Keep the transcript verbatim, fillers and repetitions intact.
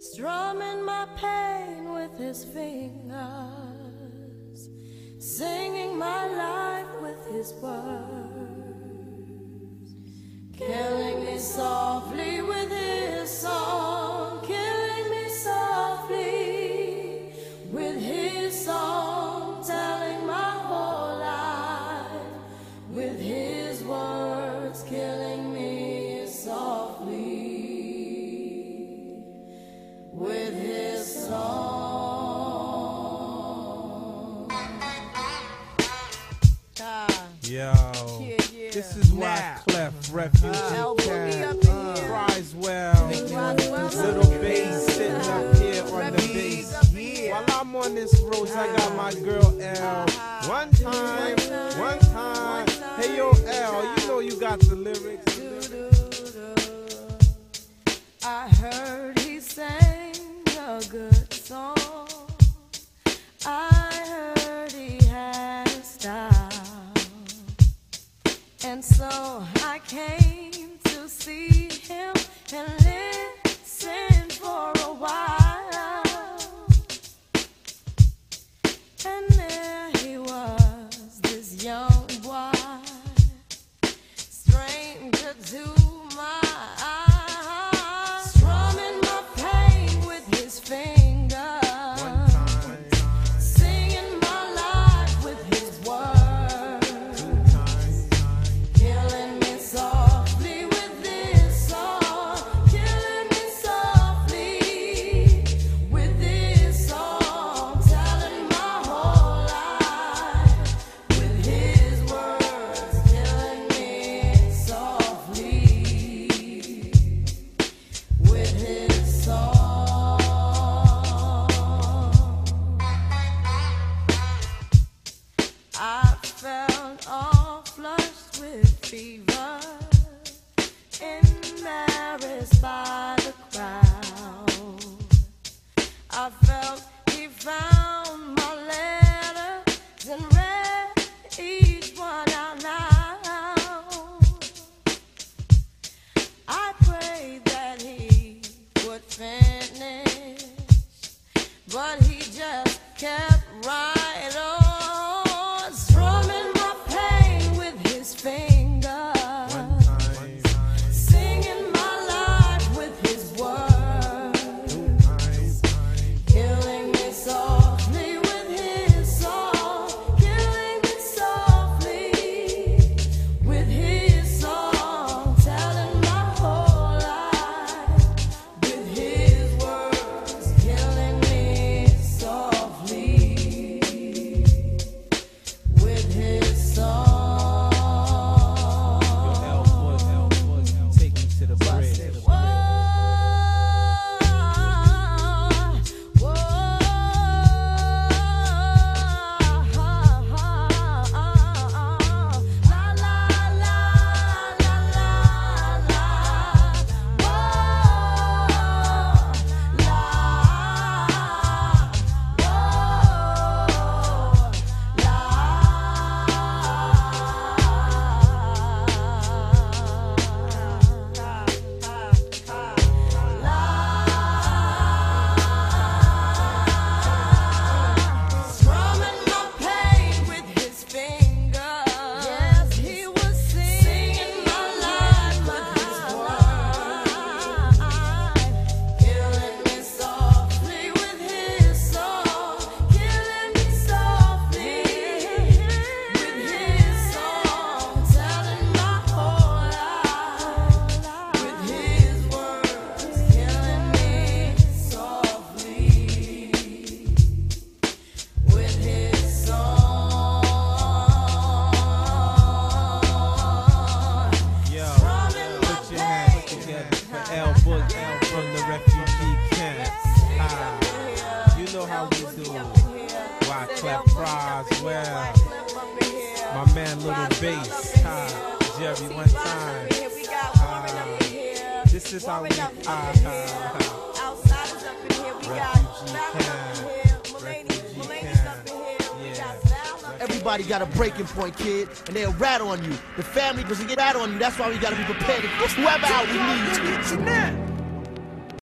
strumming my pain with his fingers, singing my life with his words, killing me softly with his song, killing me softly with his song, telling my whole life with his words, killing me softly with his song. Ah. Yo, Yeah, yeah. this is why Now. Clef, Refugee Uh, Cat, up in uh, here. Risewell, Risewell, Little up Bass in sitting here. up here on the Refugees bass. up in here. While I'm on this road, I got my girl L. One time, one time. Hey yo, L, you know you got the lyrics. I heard he sang a good song. I heard he had a style, and so I came to see him and listen for a while. And there he was, this young boy, stranger to my eyes, strumming my pain with his fingers, singing my life with his words, killing me softly with this song, killing me softly with this song, telling my whole life with his words, killing me softly with his song. I felt all flushed with fever, embarrassed by the crowd. I felt he found my letters and read each one out loud. I prayed that he would finish, but he just kept right on, strumming my pain with his fingers, singing my life with his words, killing me softly with his song, killing me softly with his song, telling my whole life with his words, killing me softly with his song. L Boy, L Boy, take me to the bridge. Strumming my pain with his fingers. Yes, he was singing my life with his words, killing me softly with his song, killing me softly with his song, telling my whole life with his words, killing me softly with his song. Yo, Strumming my put your hands pain. together for L Boy, L from the refugee camp. Ah, you know how we do. Why Clef Risewell, my man Little Bass, ah, Jerry one time. Ah, this is how we, ah, ah, ah. Outsiders up in here, we got Refugee rappers up camp. in here, Refugee Mulaney's up in here, we Yeah. got Val up in Everybody got a breaking point, kid, and they'll rat on you. The family doesn't get rat on you. That's why we gotta be prepared to kick whoever out we need to.